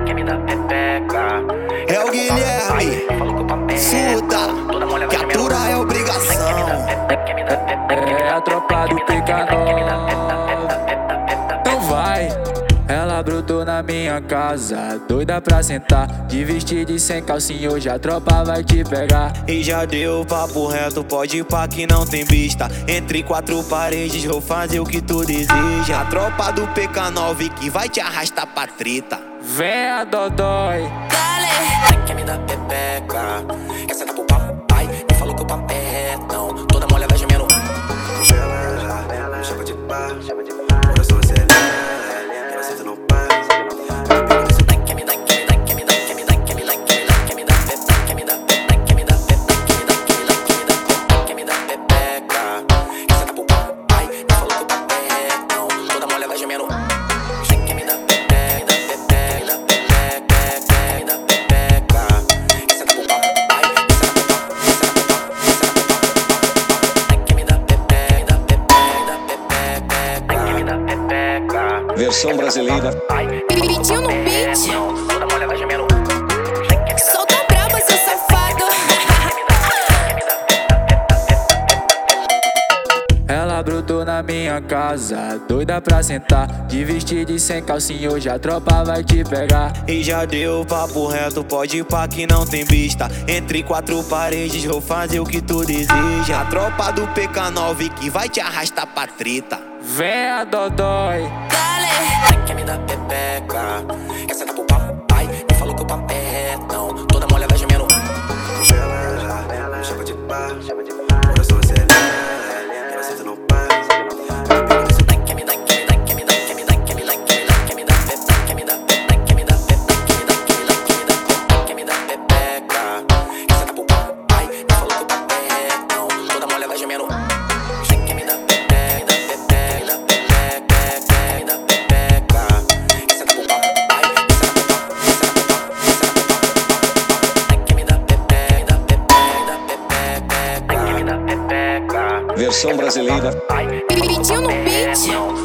É o Guilherme, Suda, captura é obrigação. É a tropa do PK9. Então vai. Ela brotou na minha casa, doida pra sentar, de vestido e sem calcinha, hoje a tropa vai te pegar. E já deu papo reto, pode ir pra que não tem vista. Entre quatro paredes vou fazer o que tu deseja. A tropa do PK9 que vai te arrastar pra treta. Vem a Dodói. Quer me dar pepeca, quer sentar pro papai, me falou que o papo é retão, toda mulher vai gemendo. Chama de pá, coração acelera, ela senta no pá. Quer me dar pepeca, quer me dar pepeca, quer me dar pepeca, quer me dar pepeca, quer sentar pro papai, me falou que o papo é retão, toda mulher vai gemendo. Quer me dar pepeca, quer me dar pepeca, quer sentar pro papai, quer me dar pepeca, quer me dar pepeca. Versão brasileira. Pediu no beat. Toda mulher vai gemendo. Solta braba, seu safado. Ela brotou na minha casa, doida pra sentar, de vestido e sem calcinha, hoje a tropa vai te pegar. E já deu papo reto, pode ir pra que não tem vista. Entre quatro paredes vou fazer o que tu deseja. A tropa do PK9 que vai te arrastar pra treta. Vem a Dodói. Quer me dar pepeca, quer sentar pro papai, me falou que o papo é retão, toda mulher vai gemendo. Chama de pá, coração acelera, ela senta no pá. Quer me dar pepeca, quer me dar pepeca, quer me dar pepeca, quer me dar pepeca, quer sentar pro papai, me falou que o papo é retão, toda mulher vai gemendo. Quer me dar pepeca, quer me dar pepeca, quer sentar pro papai, quer me dar pepeca, quer me dar pepeca. Versão brasileira. Pediu no beat.